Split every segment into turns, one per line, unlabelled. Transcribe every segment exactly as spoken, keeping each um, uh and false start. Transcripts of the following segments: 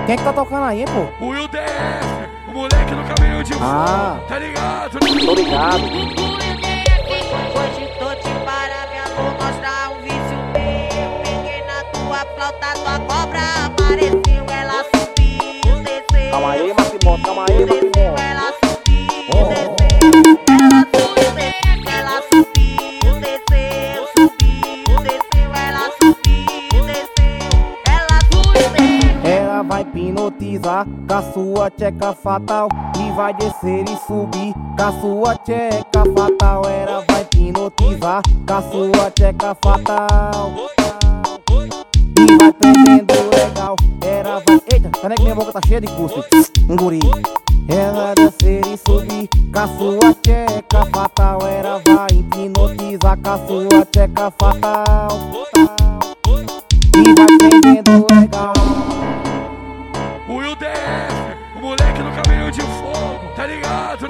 Quem é que tá tocando aí, hein, pô?
O Will D F, o moleque no caminho de
Ah.
fogo, tá ligado?
Tô ligado.
Hoje tô te parabéns, vou mostrar um vício meu. Peguei na tua flauta, tua cobra apareceu. Ela subiu, desceu.
Calma aí, Makimoto, calma aí, Makimoto.
Ela subiu, desceu. Ela subiu, desceu. Ela subiu, desceu. Subiu, desceu. Ela subiu, desceu. Ela subiu, desceu.
Ela vai hipnotizar com a sua tcheca fatal e vai descer e subir com a sua tcheca fatal. Ela vai hipnotizar com a sua tcheca fatal e vai prendendo legal. Ela vai... Eita, cadê que minha boca tá cheia de cuspe? Um guri. Ela descer e subir com a sua tcheca fatal. Ela vai hipnotizar com a sua tcheca fatal e vai prendendo legal.
O Will D F, o moleque no caminho de fogo, tá ligado?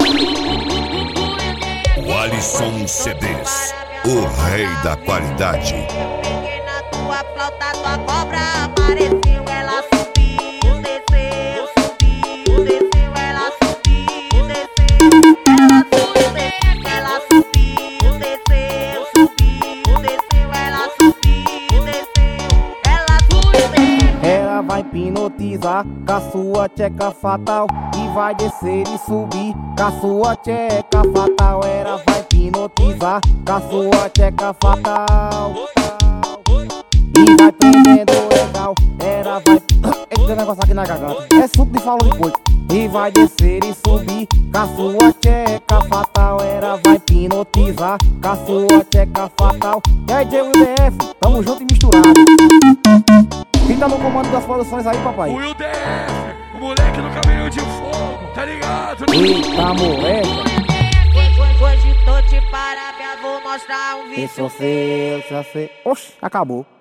O Alisson C Ds, o rei da qualidade.
Peguei na tua flauta, tua cobra apareceu. Ela subiu, desceu, subiu, desceu. Ela subiu, desceu. Ela subiu, desceu. Ela subiu, desceu, subiu, desceu. Ela subiu, desceu. Ela subiu, desceu.
Ela vai hipnotizar com a sua tcheca fatal e vai descer e subir com a sua tcheca fatal. Ela vai hipnotizar com a sua tcheca fatal e vai prendendo legal. Ela vai... Eita, negócio aqui na garganta. É suco de falo de boi. E vai descer e subir com a sua tcheca fatal. Ela vai hipnotizar com a sua tcheca fatal. E aí, Diego D F, tamo junto e misturado. Quem tá no comando das produções aí, papai?
O Will D F, o moleque no caminho de fogo, tá ligado?
Eita, moleque.
Hoje tô te parabéns, vou mostrar um vício.
Esse eu sei, esse eu sei. Oxi, acabou.